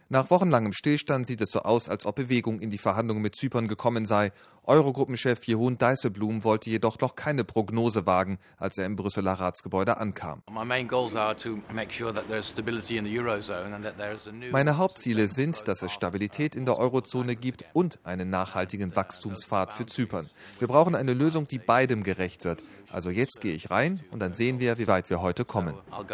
Nach wochenlangem Stillstand sieht es so aus, als ob Bewegung in die Verhandlungen mit Zypern gekommen sei. Eurogruppenchef Jeroen Dijsselbloem wollte jedoch noch keine Prognose wagen, als er im Brüsseler Ratsgebäude ankam. Meine Hauptziele sind, dass es Stabilität in der Eurozone gibt und einen nachhaltigen Wachstumspfad für Zypern. Wir brauchen eine Lösung, die beidem gerecht wird. Also jetzt gehe ich rein und dann sehen wir, wie weit wir heute kommen.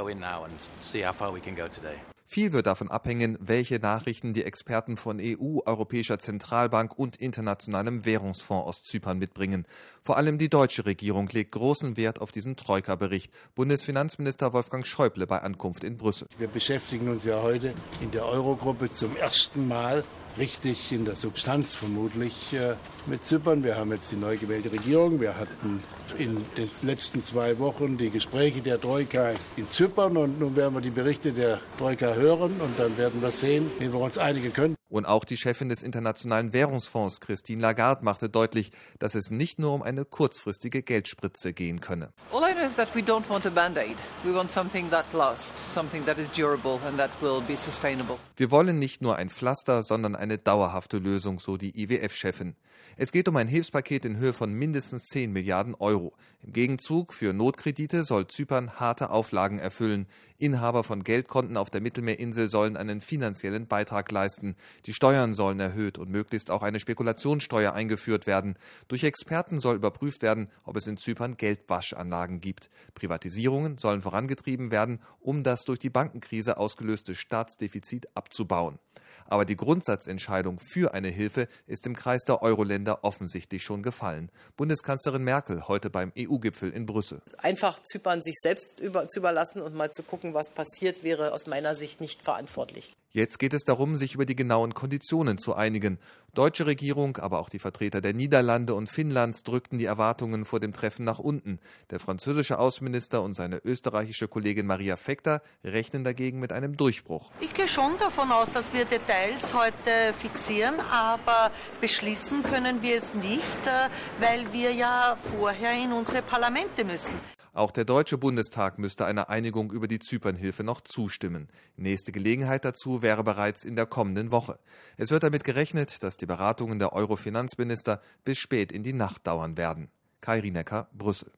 Viel wird davon abhängen, welche Nachrichten die Experten von EU, Europäischer Zentralbank und Internationalem Währungsfonds aus Zypern mitbringen. Vor allem die deutsche Regierung legt großen Wert auf diesen Troika-Bericht. Bundesfinanzminister Wolfgang Schäuble bei Ankunft in Brüssel. Wir beschäftigen uns ja heute in der Eurogruppe zum ersten Mal richtig in der Substanz vermutlich mit Zypern. Wir haben jetzt die neu gewählte Regierung. Wir hatten in den letzten 2 Wochen die Gespräche der Troika in Zypern und nun werden wir die Berichte der Troika hören und dann werden wir sehen, wie wir uns einigen können. Und auch die Chefin des Internationalen Währungsfonds, Christine Lagarde, machte deutlich, dass es nicht nur um eine kurzfristige Geldspritze gehen könne. All I know is that we don't want a band-aid. We want something that lasts, something that is durable and that will be sustainable. Wir wollen nicht nur ein Pflaster, sondern eine dauerhafte Lösung, so die IWF-Chefin. Es geht um ein Hilfspaket in Höhe von mindestens 10 Milliarden Euro. Im Gegenzug für Notkredite soll Zypern harte Auflagen erfüllen. Inhaber von Geldkonten auf der Mittelmeerinsel sollen einen finanziellen Beitrag leisten. Die Steuern sollen erhöht und möglichst auch eine Spekulationssteuer eingeführt werden. Durch Experten soll überprüft werden, ob es in Zypern Geldwaschanlagen gibt. Privatisierungen sollen vorangetrieben werden, um das durch die Bankenkrise ausgelöste Staatsdefizit abzubauen. Aber die Grundsatzentscheidung für eine Hilfe ist im Kreis der Euro-Länder offensichtlich schon gefallen. Bundeskanzlerin Merkel heute beim EU-Gipfel in Brüssel. Einfach Zypern sich selbst zu überlassen und mal zu gucken, was passiert, wäre aus meiner Sicht nicht verantwortlich. Jetzt geht es darum, sich über die genauen Konditionen zu einigen. Deutsche Regierung, aber auch die Vertreter der Niederlande und Finnlands drückten die Erwartungen vor dem Treffen nach unten. Der französische Außenminister und seine österreichische Kollegin Maria Vekter rechnen dagegen mit einem Durchbruch. Ich gehe schon davon aus, dass wir Details heute fixieren, aber beschließen können wir es nicht, weil wir ja vorher in unsere Parlamente müssen. Auch der Deutsche Bundestag müsste einer Einigung über die Zypernhilfe noch zustimmen. Nächste Gelegenheit dazu wäre bereits in der kommenden Woche. Es wird damit gerechnet, dass die Beratungen der Euro-Finanzminister bis spät in die Nacht dauern werden. Kai Rienecker, Brüssel.